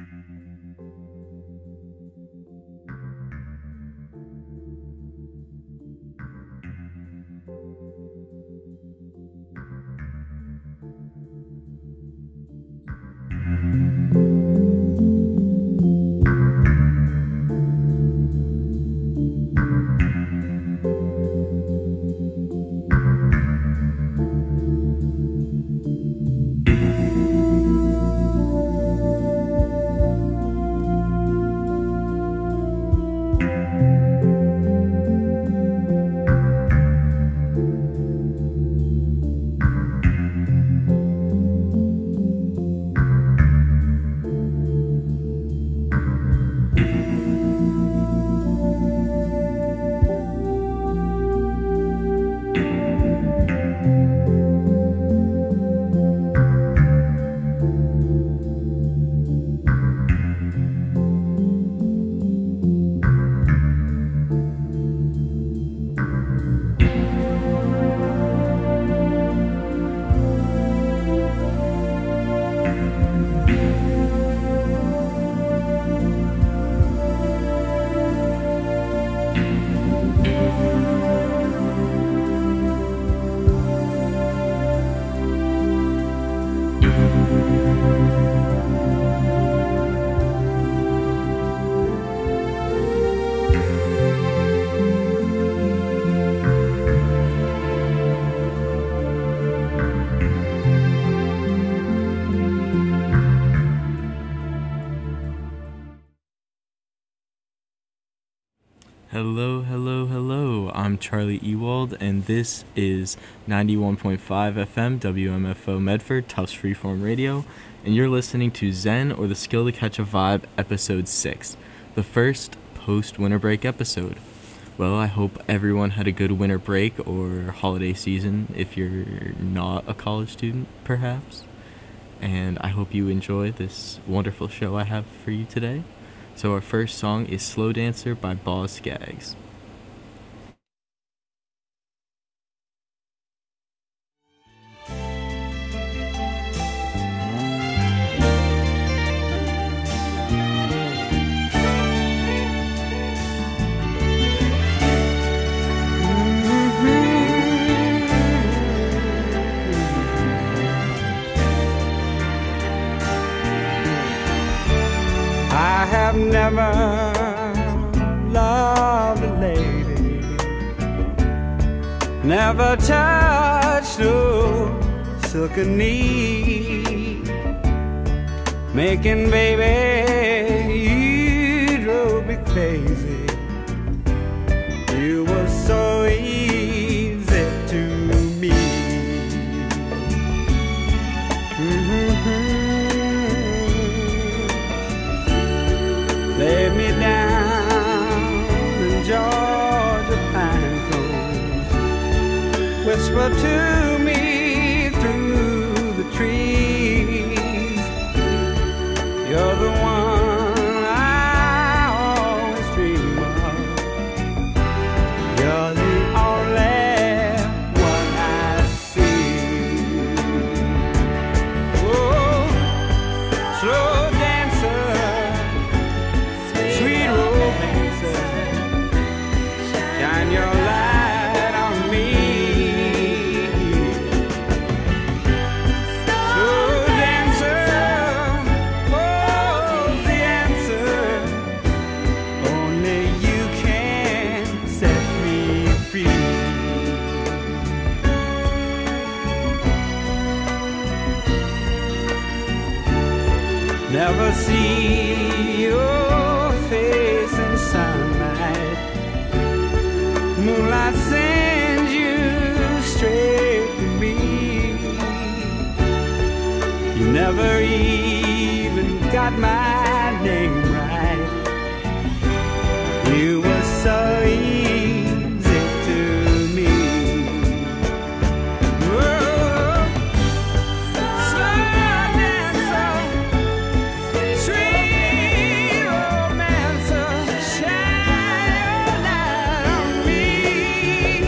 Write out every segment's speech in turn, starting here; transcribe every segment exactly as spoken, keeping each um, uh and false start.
Hello, hello, hello. I'm Charlie Ewald, and this is ninety-one point five F M W M F O Medford, Tufts Freeform Radio, and you're listening to Zen, or the Skill to Catch a Vibe, Episode six, the first post-winter break episode. Well, I hope everyone had a good winter break or holiday season if you're not a college student, perhaps. And I hope you enjoy this wonderful show I have for you today. So our first song is Slow Dancer by Boz Scaggs. I have never loved a lady, never touched a silken knee, making baby you drove me crazy. You were so easy to me. Mm-hmm. Lay me down in Georgia pine cones, whisper to me through the trees, you're the one I always dream of, you're the only one I see. Oh, slow dancer, sweet romancer, shine your light on me. Slow dancer, oh, the answer, only you can set me free. Never see your face in sunlight, moonlight sends you straight to me. You never even got my name right, you were so easy to me. Whoa, slow dancer, sweet romancer, shine your light on me.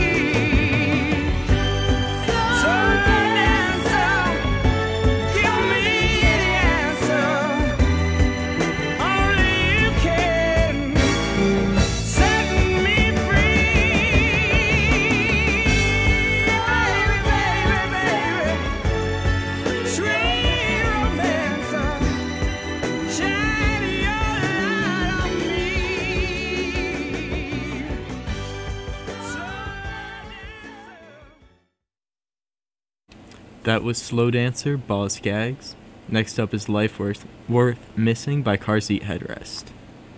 Slow dancer, give me the answer, That was Slow Dancer, Boss Gags. Next up is Life Worth, Worth Missing by Car Seat Headrest.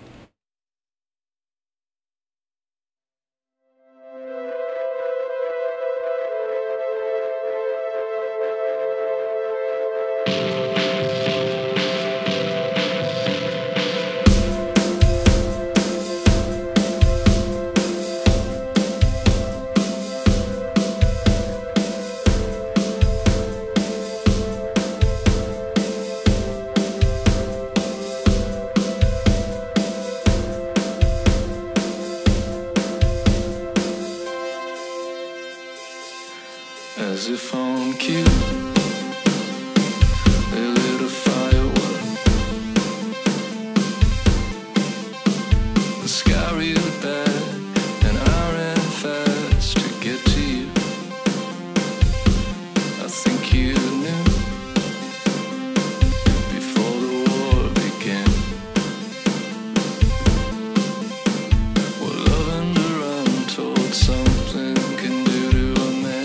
As if on cue, they lit a firework. The sky reeled back, and I ran fast to get to you. I think you knew before the war began what love and a run told something can do to a man.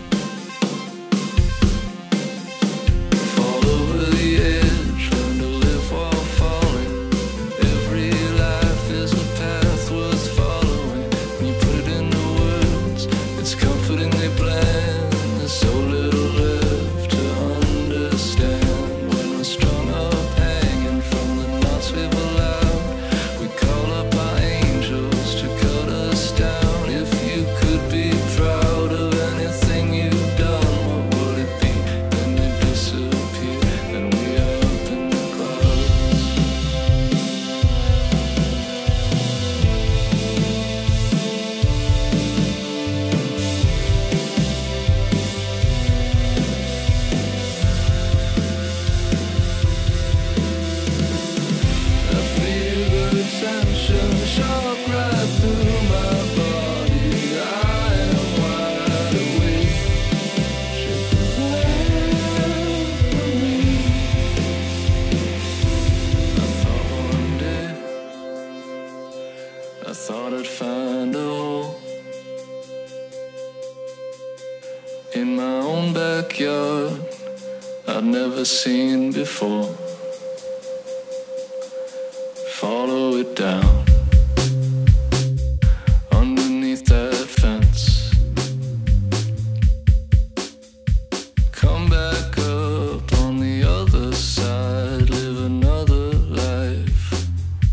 I thought I'd find a hole in my own backyard I'd never seen before. Follow it down underneath that fence. Come back up on the other side, live another life.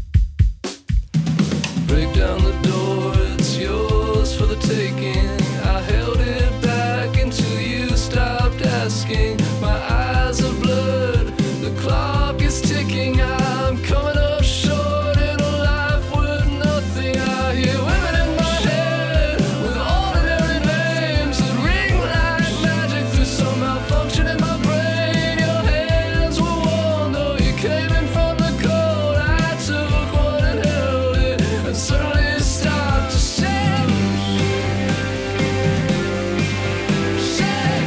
Break down the door, it's yours for the taking. I held it back until you stopped asking. My eyes are blurred, the clock is ticking. I'm coming up short in a life worth nothing. I hear women in my head with ordinary names that ring like magic through some malfunction in my brain. Your hands were warm though you came in from the cold. I took one and held it and suddenly it stopped to shake. Shake.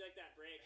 you like that break?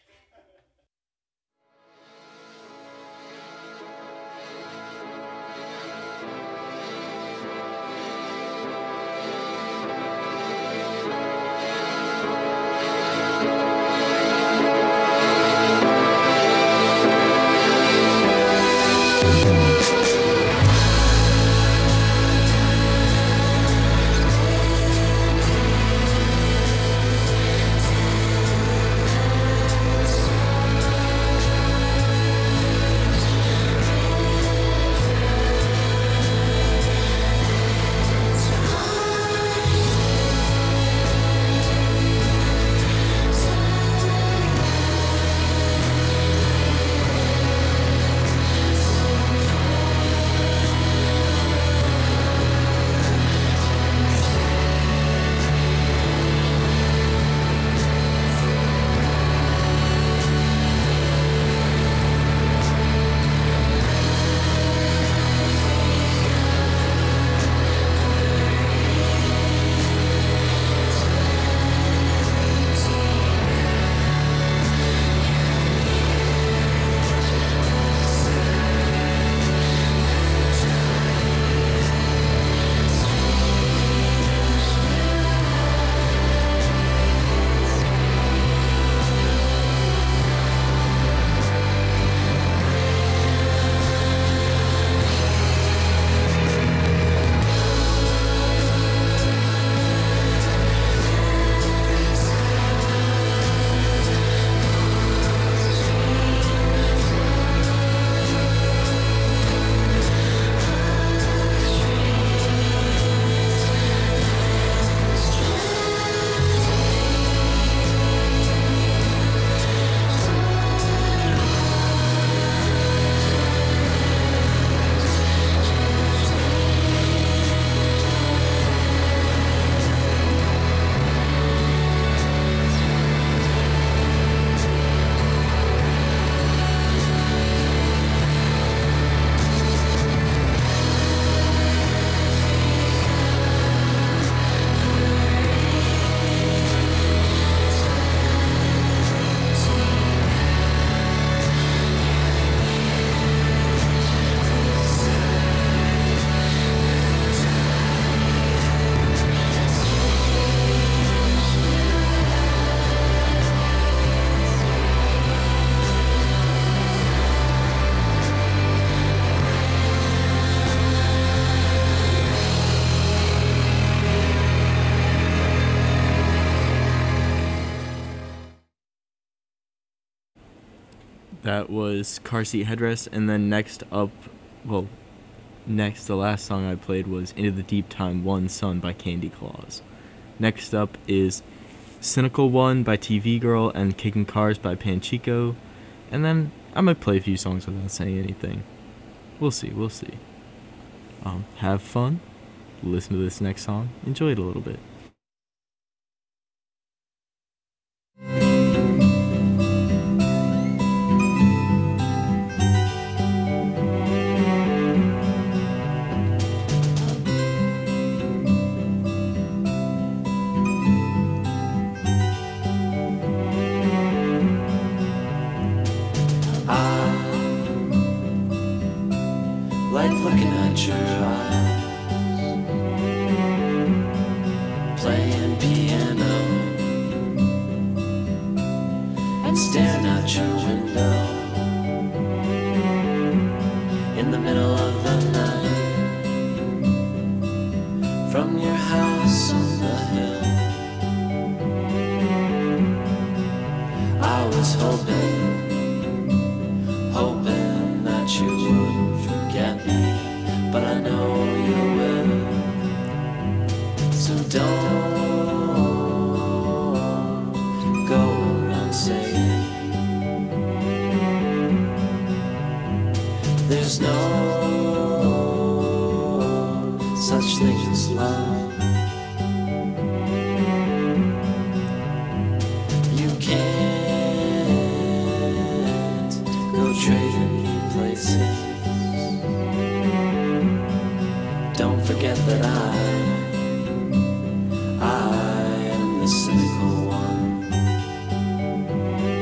That was Car Seat Headrest, and then next up, well, next, the last song I played was Into the Deep Time One Sun by Candy Claus. Next up is Cynical One by T V Girl and Kicking Cars by Panchico, and then I might play a few songs without saying anything. We'll see, we'll see. Um, have fun, listen to this next song, enjoy it a little bit. Like looking at your eyes, playing piano and staring out your window in the middle of the night from your house on the hill. I was hoping, hoping that you wouldn't forget me, but I know you will. So don't go around saying there's no such thing as love. You can't go trading me places. Don't forget that I, I am the cynical one.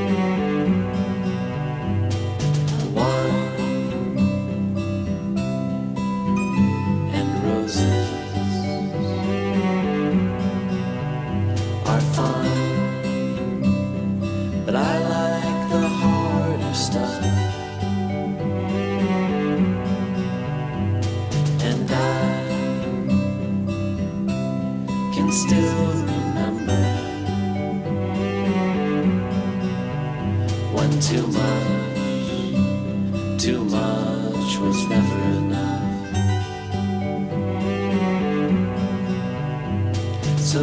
done too much. Too much was never enough. So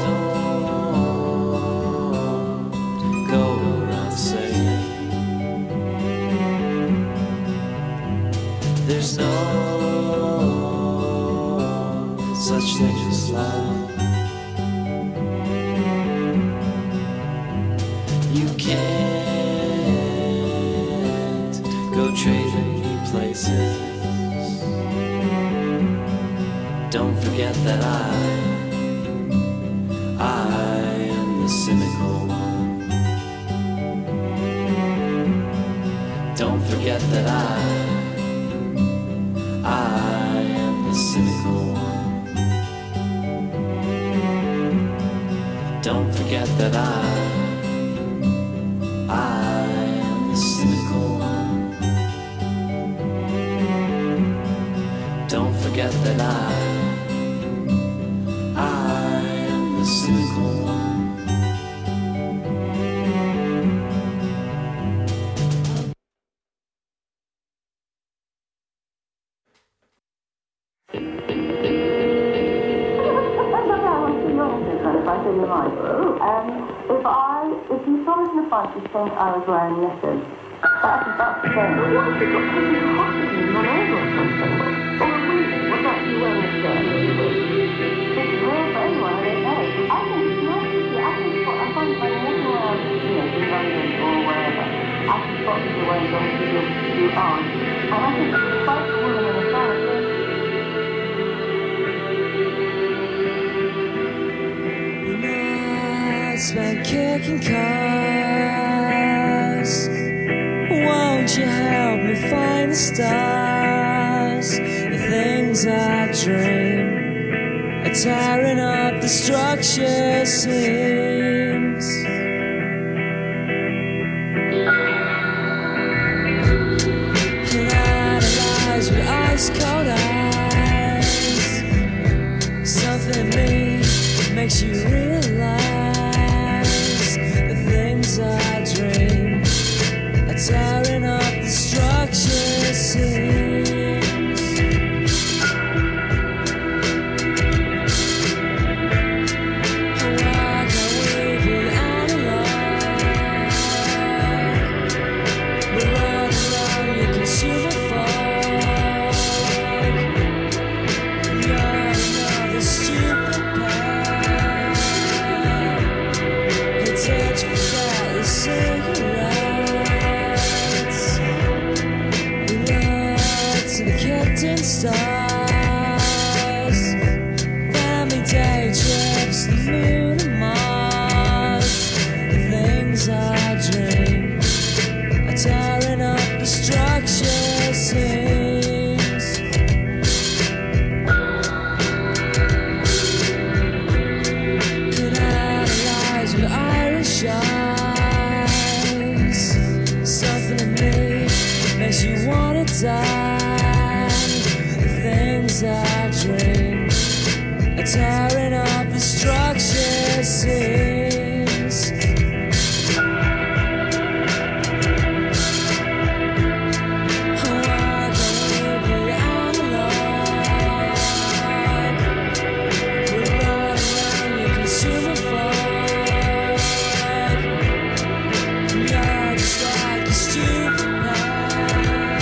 don't go around saying there's no such thing as love. You can't go trading me places. Don't forget that I I am the cynical one. Don't forget that I I am the cynical one. Don't forget that I I am the cynical one. Don't forget that I I am the cynical one. Um, if I, if you saw us in the front, you think I was wearing knickers. That's that's the thing. What have you got? Could you possibly run over or something? Or a wig? What's that you wearing a skirt? It's real for anyone, I don't know. I think it's nice to see. I think what I find when I'm walking around, you know, in London or wherever, I can spot people wearing dresses you, you aren't. And I think it's quite a woman in a family. Spent kicking cars. Won't you help me find the stars? The things I dream are tearing up the structure seams. And analyze with ice cold eyes. Something in me makes you realize I dream are tearing up the structure seams. Why can't we be analog? We're all along your consumer fog. You're another stupid pal. It's edge for cigarettes, blood to the captain stars, family day trips, the moon and Mars. The things I dream are tearing up the structure seams. Could analyze with Irish eyes. Something in me makes you wanna die. The things I dream are tearing up the structure seams. Why can't we be analog? We're right around your consumer fog. You're just like a stupid pal.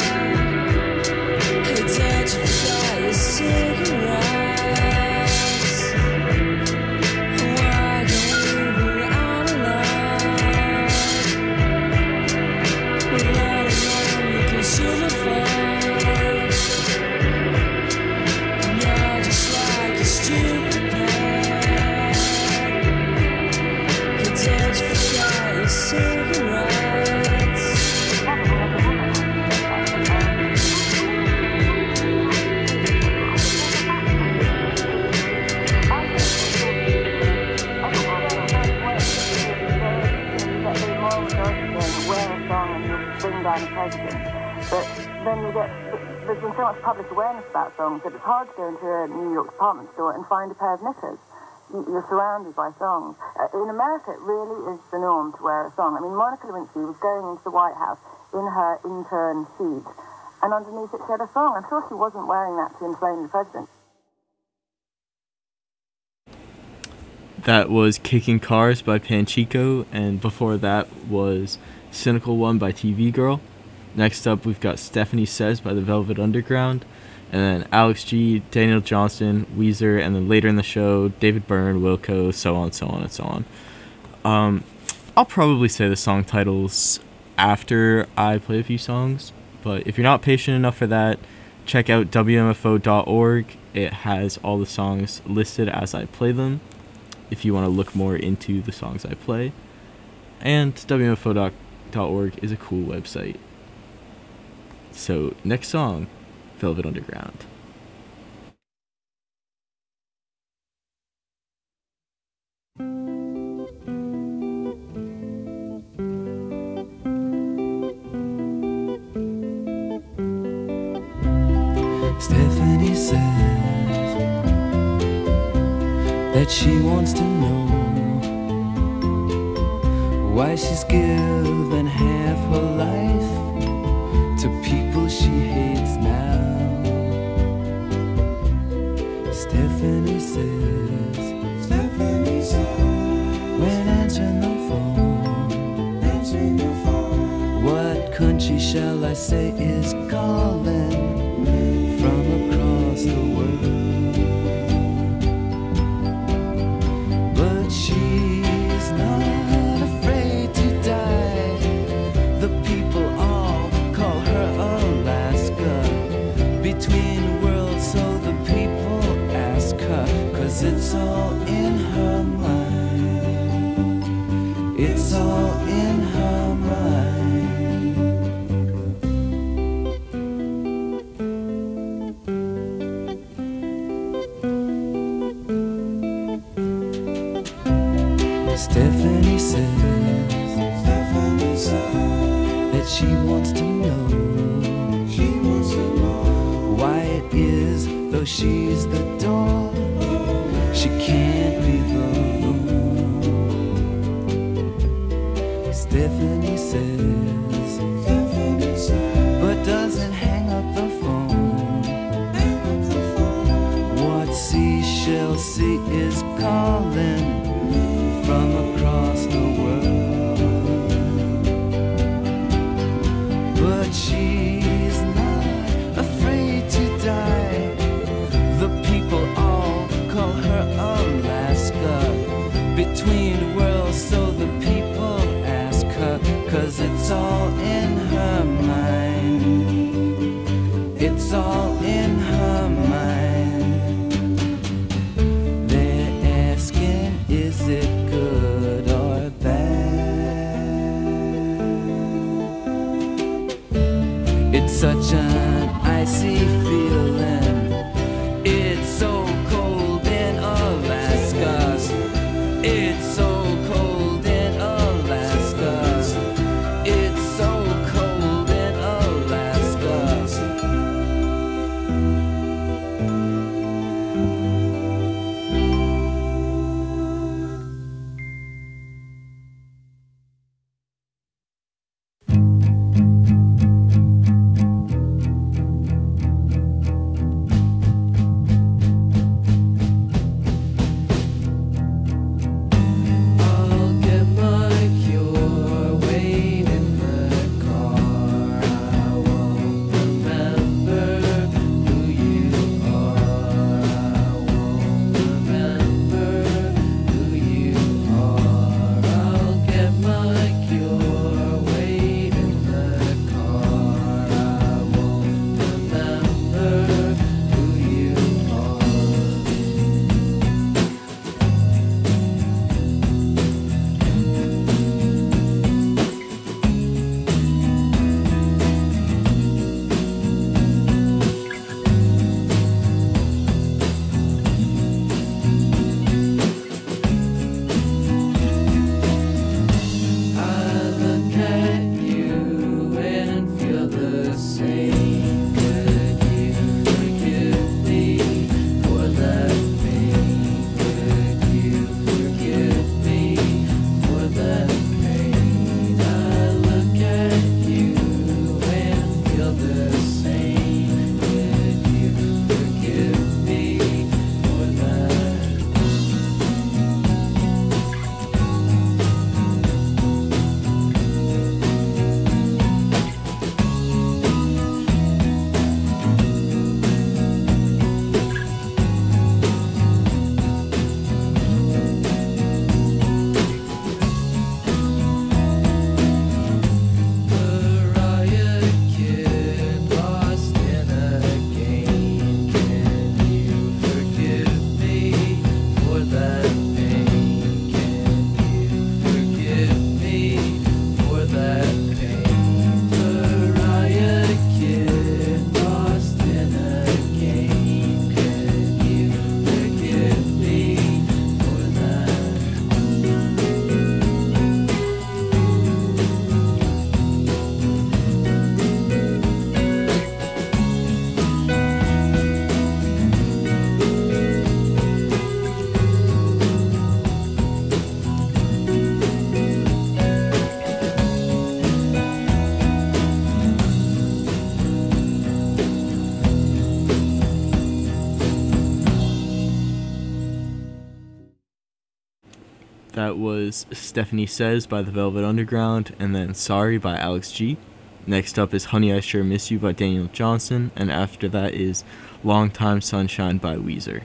Hey, don't you forget your cigarettes? Why can't we be analog? We're right around your consumer fog. You're just like a stupid pal. Hey, don't you forget your cigarettes? But then you get, there's been so much public awareness about songs that it's hard to go into a New York department store and find a pair of knickers. you- you're surrounded by songs. Uh, in America, it really is the norm to wear a song. I mean, Monica Lewinsky was going into the White House in her intern suit, and underneath it she had a song. I'm sure she wasn't wearing that to inflame the president. That was Kicking Cars by Panchico, and before that was Cynical One by T V Girl. Next up, we've got Stephanie Says by the Velvet Underground, and then Alex G, Daniel Johnston, Weezer, and then later in the show, David Byrne, Wilco, so on, so on, and so on. Um, I'll probably say the song titles after I play a few songs, but if you're not patient enough for that, check out W M F O dot org. It has all the songs listed as I play them, if you want to look more into the songs I play. And W M F O dot org is a cool website. So, next song, Velvet Underground. Stephanie says that she wants to know why she's given half her life to people she hates now. Stephanie says, Stephanie says, when answering the phone, answering the phone, what country shall I say is calling from across the world? But she's not afraid to die. The people all call her Alaska, between worlds, so the people ask her, 'cause it's all in her mind. It's all in her mind. Stephanie says, Stephanie says that she wants to know, she wants to know why it is, though she's the door, she can't be alone. Stephanie says, Stephanie says, but doesn't hang up the phone. Hang up the phone. What seashell sea is calling from across the world? But she's not afraid to die. The people all call her Alaska, between worlds, so the people ask her, 'cause it's all in her mind. It's all in her mind. They're asking, is it good or bad? It's such an icy feeling. It's so cold in Alaska. It's so cold in Alaska. It's so cold in Alaska. That was Stephanie Says by the Velvet Underground, and then Sorry by Alex G. Next up is Honey I Sure Miss You by Daniel Johnson, and after that is Long Time Sunshine by Weezer.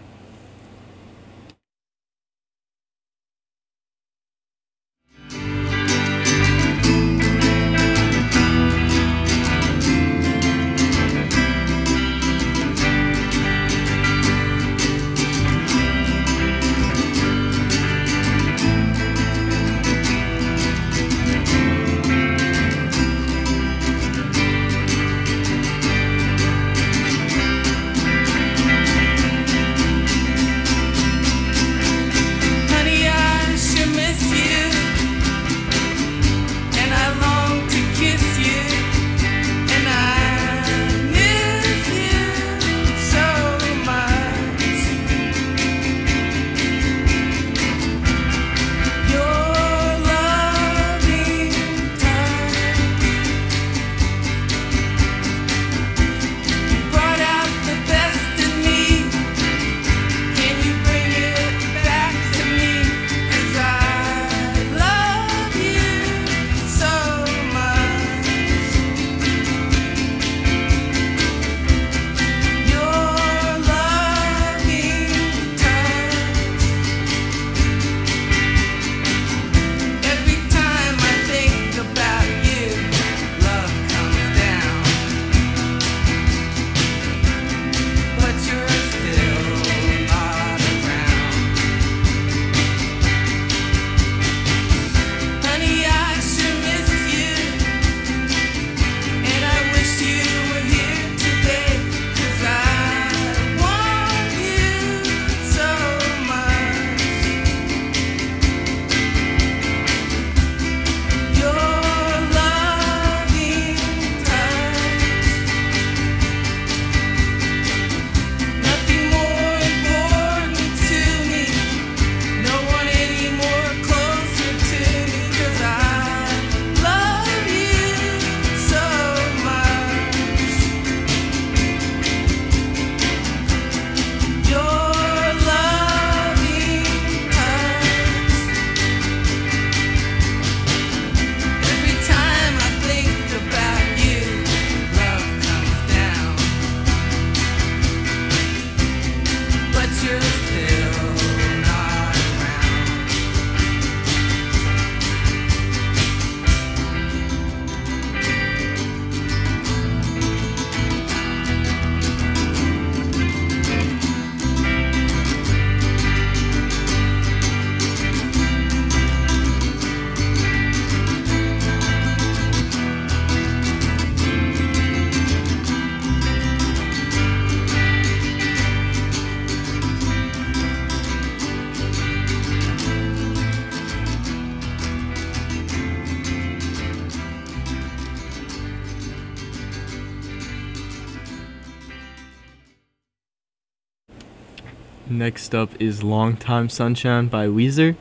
Next up is Long Time Sunshine by Weezer.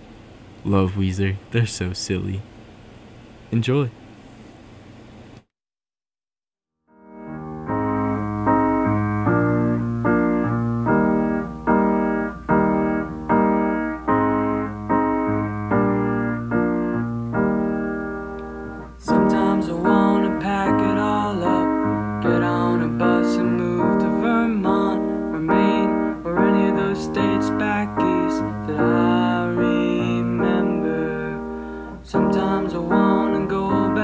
Love Weezer. They're so silly. Enjoy. Sometimes I wanna pack it all up, get on a bus and move to Vermont or Maine or any of those states back east that I remember. Sometimes I wanna go back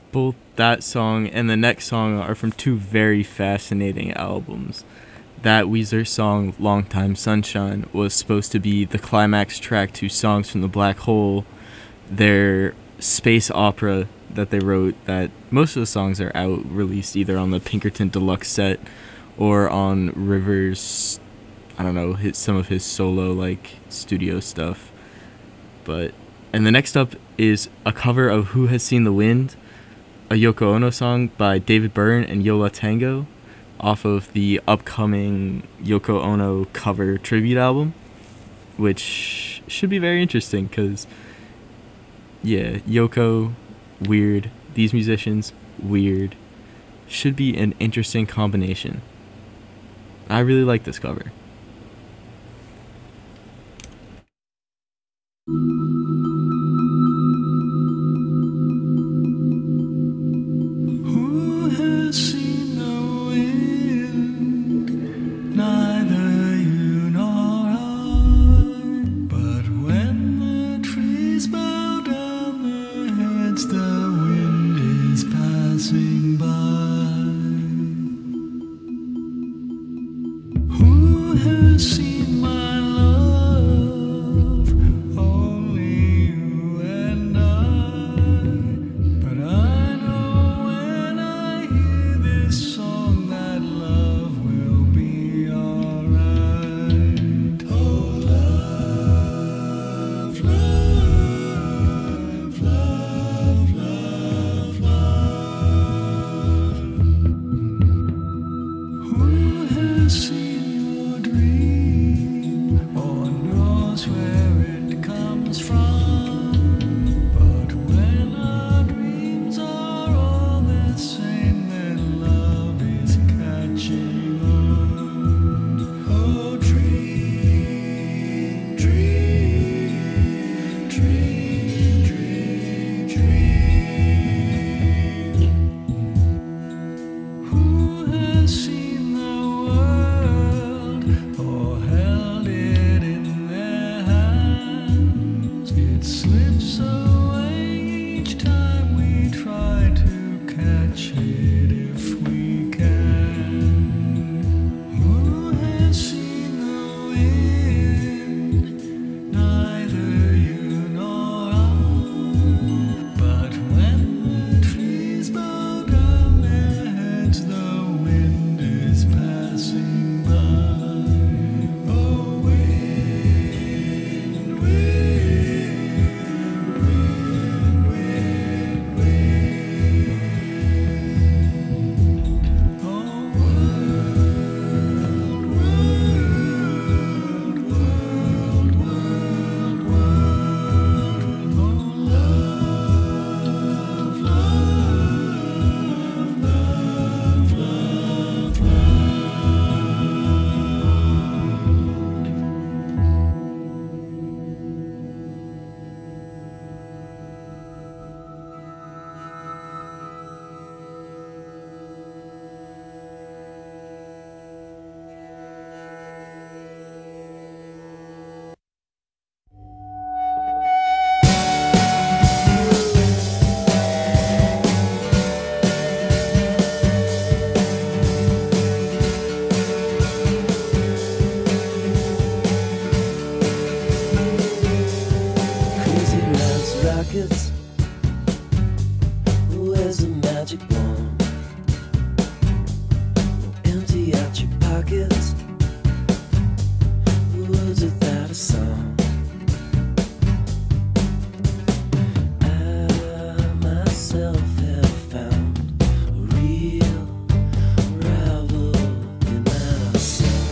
both that song and the next song are from two very fascinating albums. That Weezer song, Long Time Sunshine, was supposed to be the climax track to Songs from the Black Hole, their space opera that they wrote, that most of the songs are out, released either on the Pinkerton Deluxe set or on Rivers, I don't know, his, some of his solo, like, studio stuff. But, and the next up is a cover of Who Has Seen the Wind, a Yoko Ono song by David Byrne and Yo La Tengo, off of the upcoming Yoko Ono cover tribute album, which should be very interesting because, yeah, Yoko, weird. These musicians, weird. Should be an interesting combination. I really like this cover. Who has seen the wind? Neither you nor I. But when the trees bow down their heads, the wind is passing by. Who has seen my love? Only you and I. But I know when I hear this song that love will be alright. Oh, love, love, love, love, love. Who has seen your dream or knows where it comes from? But when our dreams are all the same, then love is catching on. Oh, dream, dream, dream, dream, dream. Who has seen the world or held it in their hands? It slips away each time we try to catch it if we can. Who has seen the wind? Neither you nor I. But when the trees bow down their heads, the wind is passing by. Oh, wind, wind, wind, wind, wind. Oh, world, world, world, world, world. Oh, love, love, love, love, love. Crazy rounds, rockets. Where's the magic wand? Empty out your pockets. Words without a song. I myself have found a real rival in myself.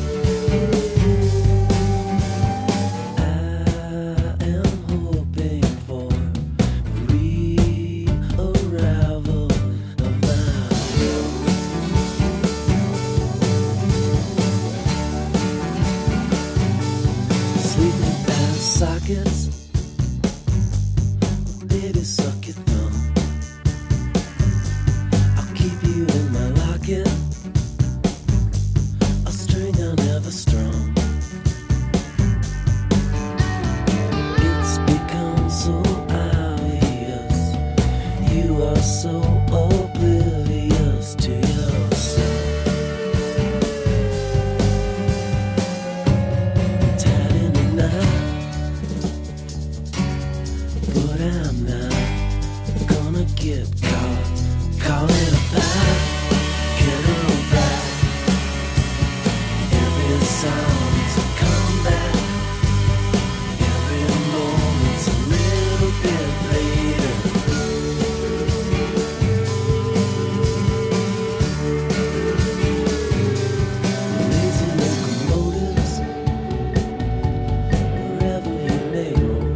I am hoping for a real arrival of my own. Sleep so oblivious to yourself. Tied in a knot, but I'm not gonna get caught. Call it a back, get her back. Every song's a comeback. Every moment's a little bit later. Lazy locomotives, wherever you may roam.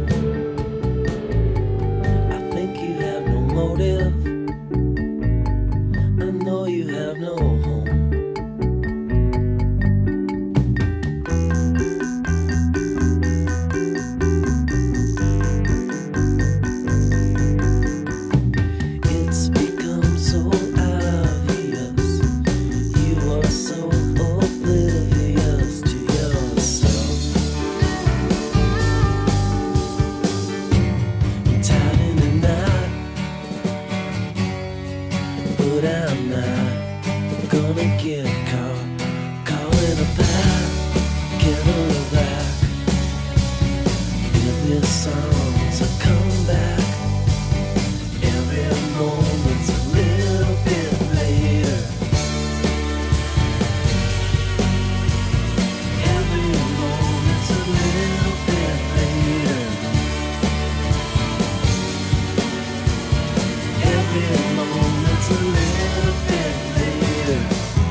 I think you have no motive. I know you have no home. It's become so obvious. You are so oblivious to yourself. Tied in a knot, but I'm not gonna get caught. Calling her back, get her back. Every song's a comeback. Every moment's a little bit later. Every moment's a little bit later. Every moment's a little bit later.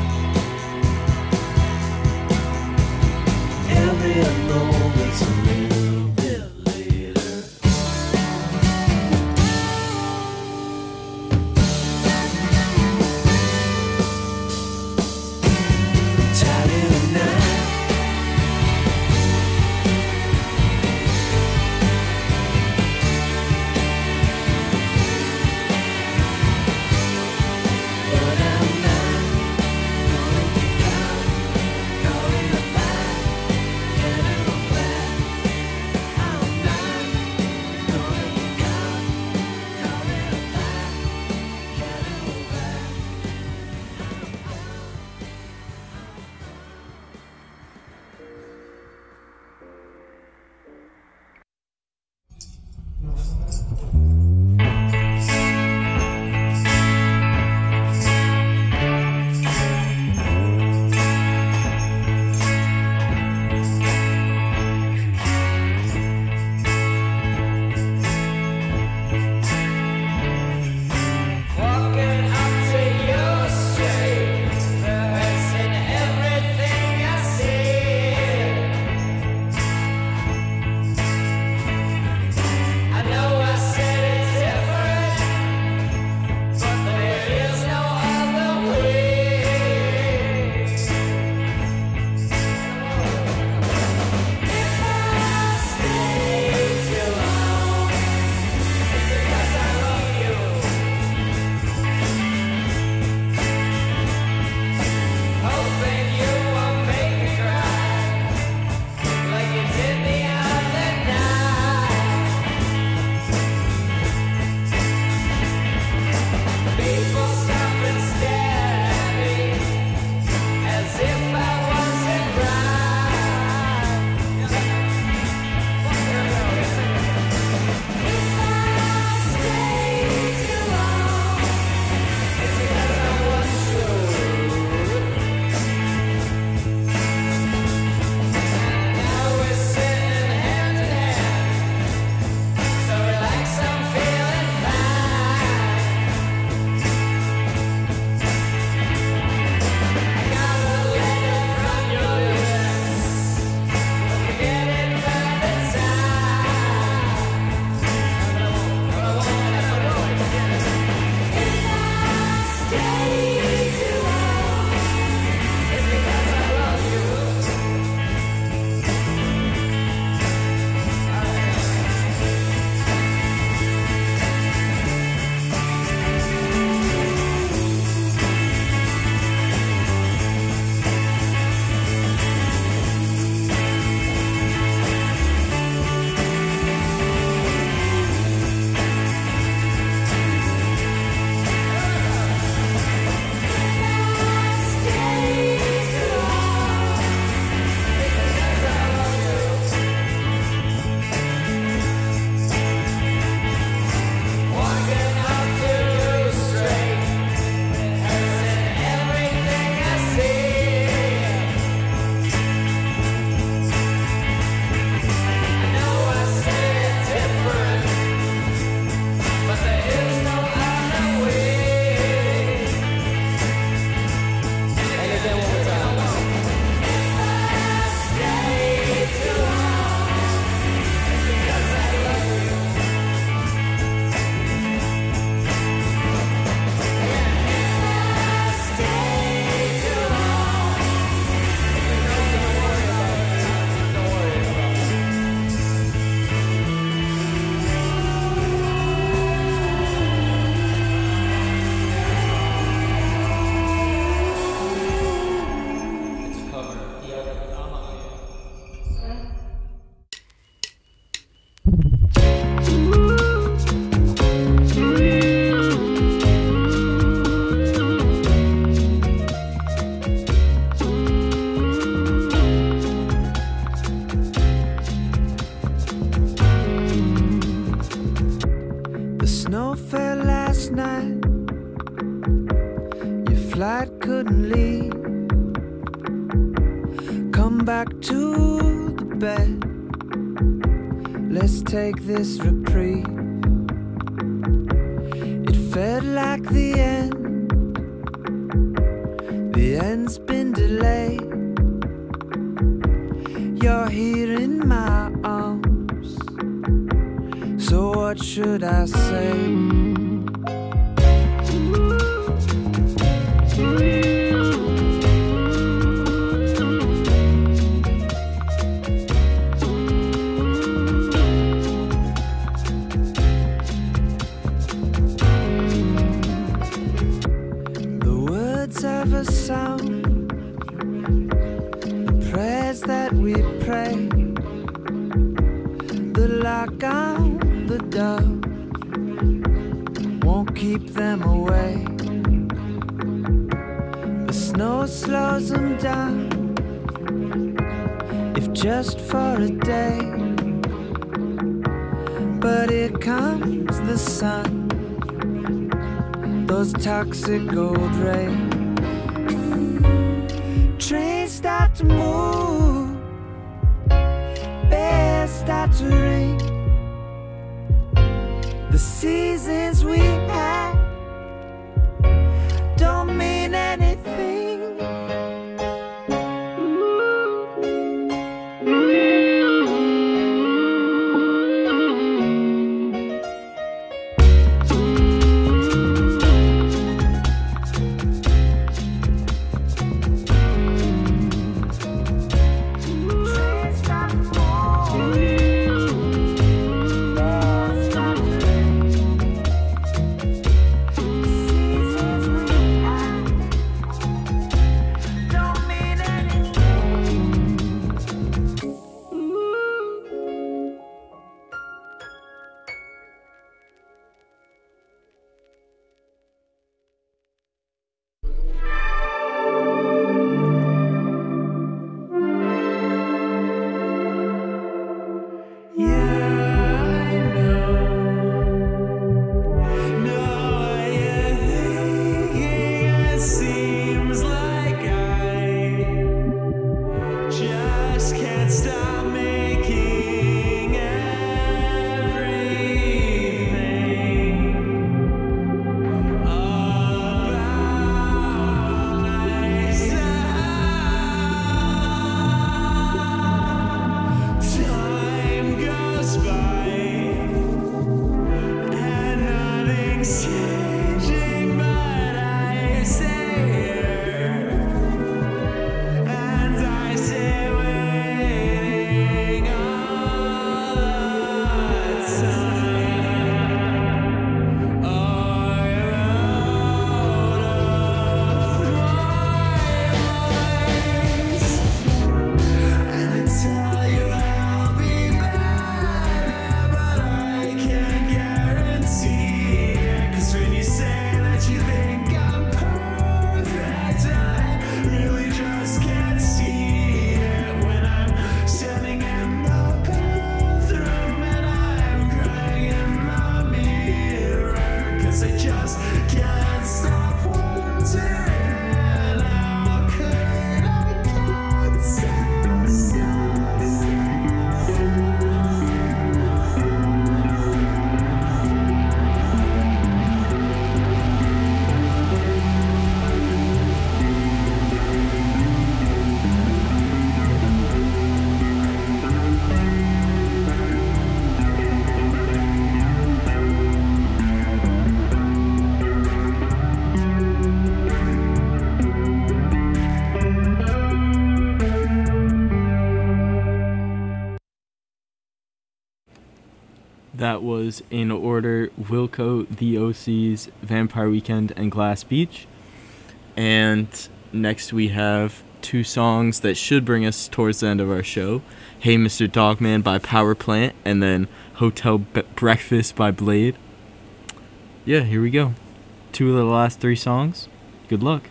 Every moment's a little bit later. Tied in a knot, but snow fell last night. Your flight couldn't leave. Come back to the bed. Let's take this reprieve. It felt like the end. The end's been delayed. You're here in my arms. So what should I say? Of a sound, the prayers that we pray, the lock on the door won't keep them away. The snow slows them down, if just for a day. But here comes the sun, those toxic gold rays. Trains start to move, bells start to ring. The seasons we had don't mean anything. That was, in order, Wilco, The O Cs, Vampire Weekend, and Glass Beach. And next we have two songs that should bring us towards the end of our show. Hey Mister Dogman by Power Plant, and then Hotel Be- Breakfast by Blade. Yeah, here we go. Two of the last three songs. Good luck.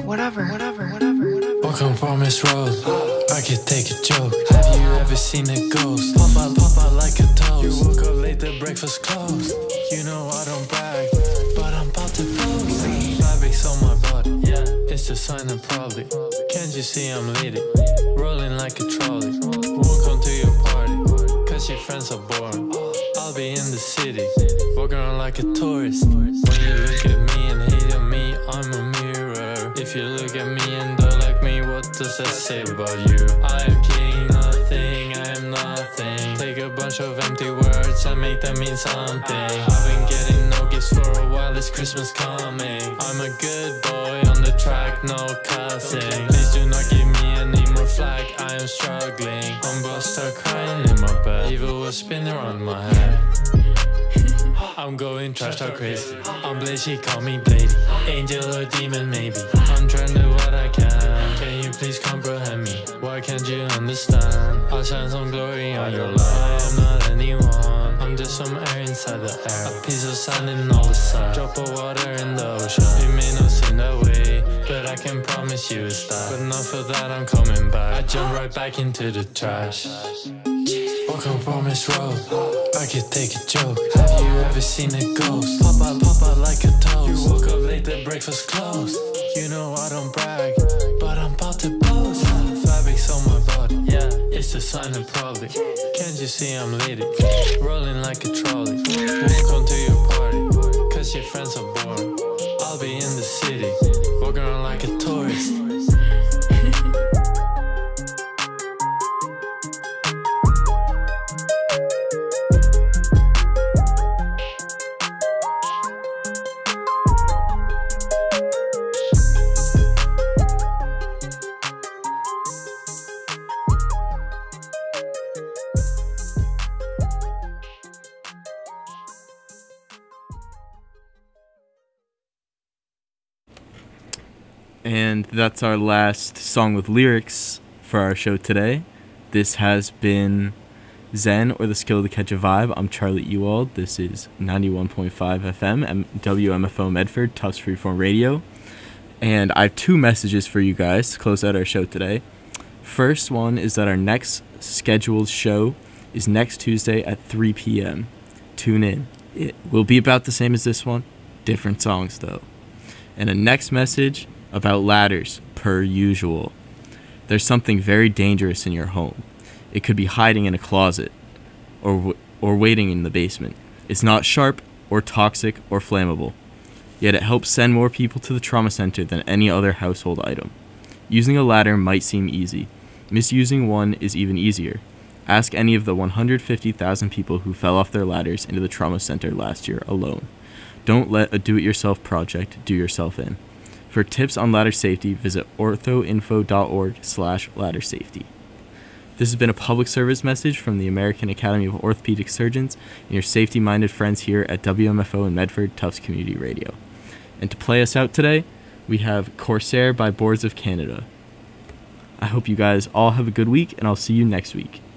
whatever, whatever, whatever, whatever. Walking from this road, I could take a joke. Have you ever seen a ghost? Pop out, pop out like a toast. You woke up late, the breakfast closed. You know I don't brag, but I'm about to post. Fabrics on my body, it's a sign of probably. Can't you see I'm leading? Rolling like a trolley. Welcome to your party, cause your friends are boring. I'll be in the city, walking around like a tourist. When you look at me and hate on me, I'm a mirror. If you look at me and don't like me, what does that say about you? I am king, nothing, I am nothing. Take a bunch of empty words and make them mean something. I've been getting no gifts for a while, it's Christmas coming. I'm a good boy on the track, no cussing. Please do not give me any more flack, I am struggling. I'm about to start crying in my bed. Evil will spin around my head. I'm going trash talk crazy. I'm Blade, she call me Blady. Angel or demon maybe. I'm trying to do what I can. Can you please comprehend me? Why can't you understand? I'll shine some glory on your life. I am not anyone, I'm just some air inside the air. A piece of sand in all the sun. Drop of water in the ocean. It may not seem that way, but I can promise you it's that. But not for that I'm coming back. I jump right back into the trash. Walking from this road, I could take a joke. Have you ever seen a ghost? Pop out, pop out like a toast. You woke up late, the breakfast closed. You know I don't brag, but I'm about to boast. Fabrics on my body, it's a sign of probably. Can't you see I'm leading? Rolling like a trolley. Welcome to your party, cause your friends are boring. I'll be in the city, walking around like a tourist. And that's our last song with lyrics for our show today. This has been Zen, or the Skill to Catch a Vibe. I'm Charlie Ewald. This is ninety-one point five F M at W M F O Medford, Tufts Freeform Radio. And I have two messages for you guys to close out our show today. First one is that our next scheduled show is next Tuesday at three p.m. Tune in. It will be about the same as this one, different songs though. And a next message about ladders, per usual. There's something very dangerous in your home. It could be hiding in a closet or w- or waiting in the basement. It's not sharp or toxic or flammable, yet it helps send more people to the trauma center than any other household item. Using a ladder might seem easy. Misusing one is even easier. Ask any of the one hundred fifty thousand people who fell off their ladders into the trauma center last year alone. Don't let a do-it-yourself project do yourself in. For tips on ladder safety, visit orthoinfo.org slash ladder safety. This has been a public service message from the American Academy of Orthopedic Surgeons and your safety-minded friends here at W M F O and Medford Tufts Community Radio. And to play us out today, we have Corsair by Boards of Canada. I hope you guys all have a good week, and I'll see you next week.